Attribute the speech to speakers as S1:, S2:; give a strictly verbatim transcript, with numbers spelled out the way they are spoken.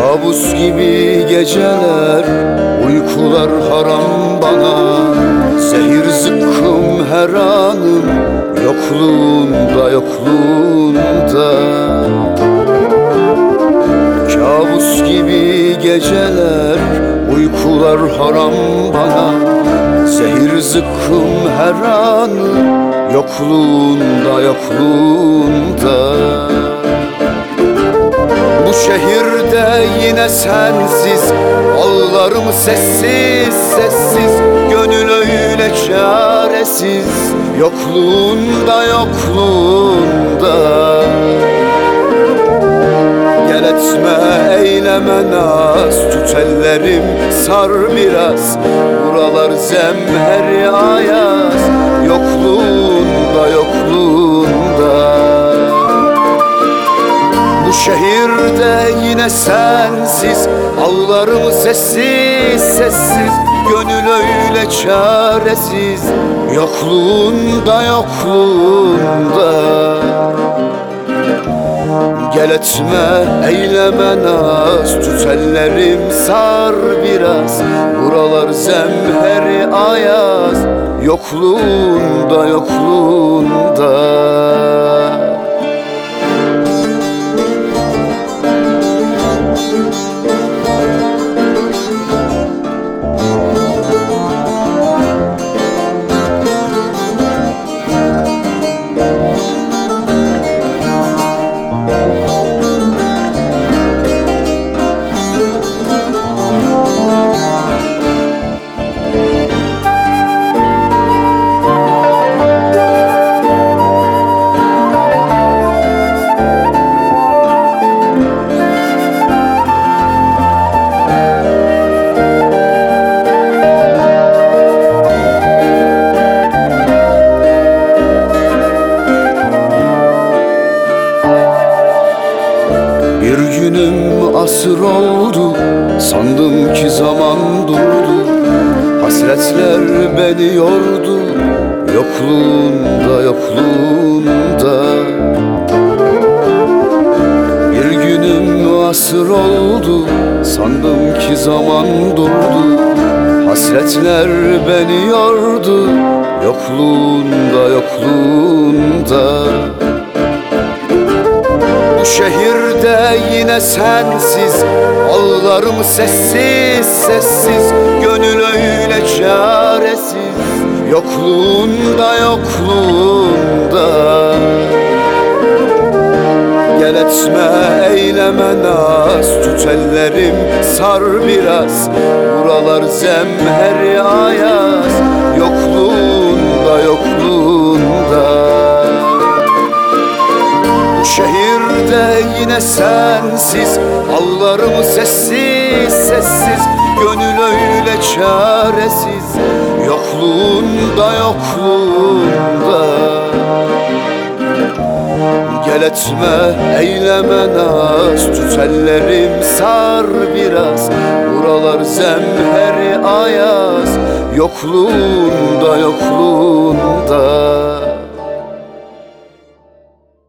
S1: Kabus gibi geceler, uykular haram bana. Zehir zıkkım her anım, yokluğunda yokluğunda. Kabus gibi geceler, uykular haram bana. Zehir zıkkım her anım, yokluğunda yokluğunda. Bu şehirde yine sensiz, ağlarım sessiz sessiz. Gönül öyle çaresiz, yokluğunda yokluğunda. Gel etme eyleme naz, tut ellerim sar biraz. Buralar zemheri ayaz, yokluğunda yokluğunda. Bu şehirde yine sensiz, ağlarım sessiz sessiz. Gönül öyle çaresiz, yokluğunda yokluğunda. Gel etme eyleme naz, tut ellerim sar biraz. Buralar zemheri ayaz, yokluğunda yokluğunda. Bir günüm asır oldu, sandım ki zaman durdu. Hasretler beni yordu, yokluğunda yokluğunda. Bir günüm asır oldu, sandım ki zaman durdu. Hasretler beni yordu, yokluğunda yokluğunda. Bu şehirde yine sensiz, ağlarım sessiz sessiz. Gönül öyle çaresiz, yokluğunda yokluğunda. Gel etme eyleme naz, tut ellerim sar biraz. Buralar zemheri ayaz, yokluğunda yokluğunda. Bu şehirde yine sensiz, ağlarım sessiz sessiz. Gönül öyle çaresiz, yokluğunda yokluğunda. Gel etme eyleme naz, tut ellerim sar biraz. Buralar zemheri ayaz, yokluğunda yokluğunda.